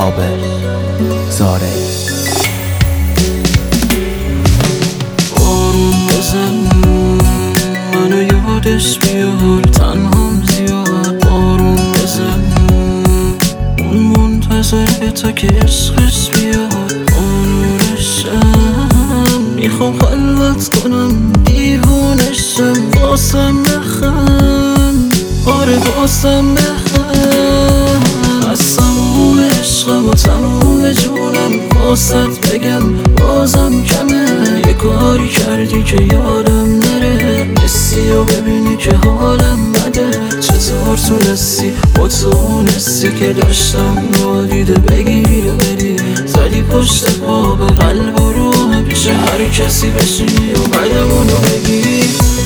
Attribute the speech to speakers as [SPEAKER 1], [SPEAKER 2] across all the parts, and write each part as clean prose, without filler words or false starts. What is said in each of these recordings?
[SPEAKER 1] عابر زاره.
[SPEAKER 2] بارون بزن منو یادش بیار، تنهام زیاد. بارون بزن اون منتظره تا که عشقش بیاد. بارونشم میخوام خلوت کنم دیوونشم، واسم بخند آره واسم بخند. از تموم عشقم و تموم جونم واسط بگم بازم کمه. یه کاری کردی که یادم نره، نسی و ببینی که حالم بده. چطور تونستی با تونستی که داشتم نادیده بگیری و بری، زدی پشت پا به قلب و روح پیش هر کسی بشینی و بعدمونو بگی.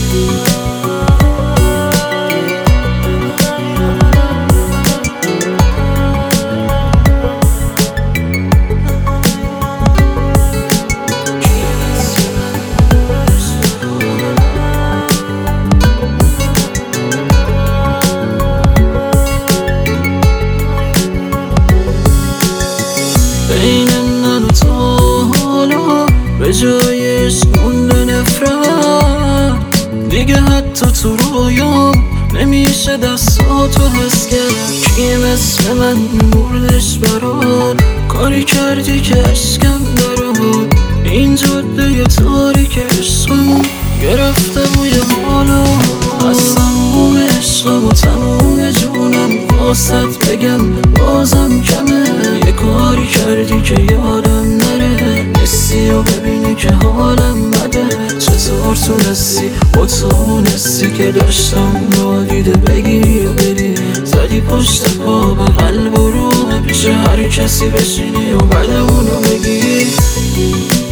[SPEAKER 2] بین من و تو حالا به جای عشق مونده نفرت. دیگه حتی تو رویام نمیشه دستاتو حس کرد. کی مثل من بردش برات، کاری کردی که عشقم درات. این جاده تاریک عشقم گرفته موی حالا. از تموم عشقم و تموم جونم واسط بگم بازم کمه. یه کاری کردی که یادم نره، نسی و ببینی که حالم بده. چطور تونستی با تونستی که داشتم نادیده بگیری و بری، زدی پشت پا به قلب و روح پیش هر کسی بشینی و بعدمونو بگی.